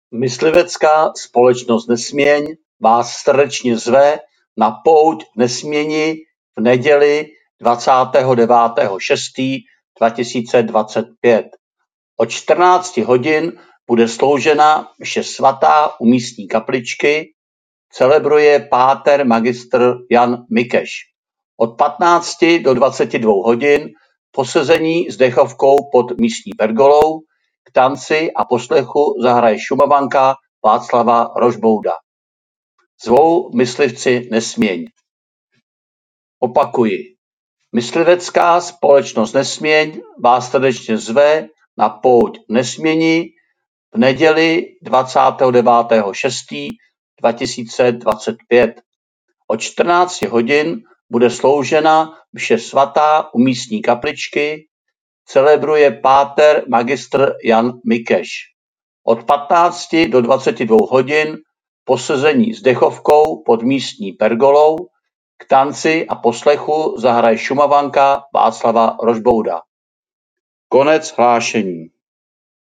Myslivecká společnost Nesměň vás srdečně zve na pouť Nesměni v neděli 29.6.2025. Od 14 hodin bude sloužena mše svatá u místní kapličky, celebruje páter magistr Jan Mikeš. Od 15 do 22 hodin posezení s dechovkou pod místní pergolou, k tanci a poslechu zahraje šumavanka Václava Rožbouda. Zvou myslivci Nesměň. Opakuji. Myslivecká společnost Nesměň vás srdečně zve na pouť Nesměni v neděli 29.6.2025. Od 14 hodin bude sloužena mše svatá u místní kapličky, celebruje páter magistr Jan Mikeš. Od 15 do 22 hodin posezení s dechovkou pod místní pergolou, k tanci a poslechu zahraje šumavanka Václava Rožbouda. Konec hlášení.